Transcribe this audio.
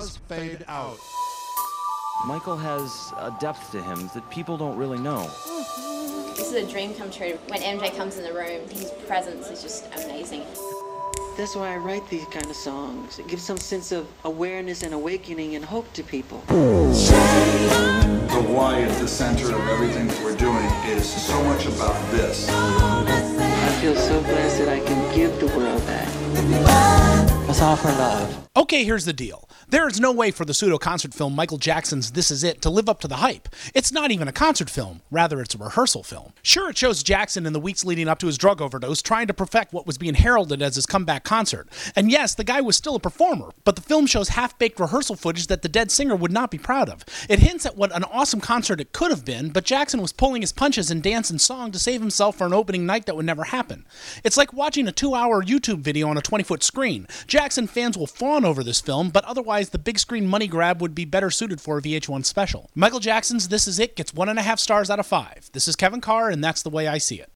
stars fade out. Michael has a depth to him that people don't really know. This is a dream come true. When MJ comes in the room, his presence is just amazing. That's why I write these kind of songs. It gives some sense of awareness and awakening and hope to people. The why at the center of everything that we're doing is so much about this. I feel so blessed that I can give the world that. Let's offer love. Okay, here's the deal. There is no way for the pseudo-concert film Michael Jackson's This Is It to live up to the hype. It's not even a concert film. Rather, it's a rehearsal film. Sure, it shows Jackson in the weeks leading up to his drug overdose trying to perfect what was being heralded as his comeback concert. And yes, the guy was still a performer, but the film shows half-baked rehearsal footage that the dead singer would not be proud of. It hints at what an awesome concert it could have been, but Jackson was pulling his punches in dance and song to save himself for an opening night that would never happen. It's like watching a 2-hour YouTube video on a 20-foot screen. Jackson fans will fawn over this film, but otherwise the big screen money grab would be better suited for a VH1 special. Michael Jackson's This Is It gets 1.5 stars out of 5. This is Kevin Carr, and that's the way I see it.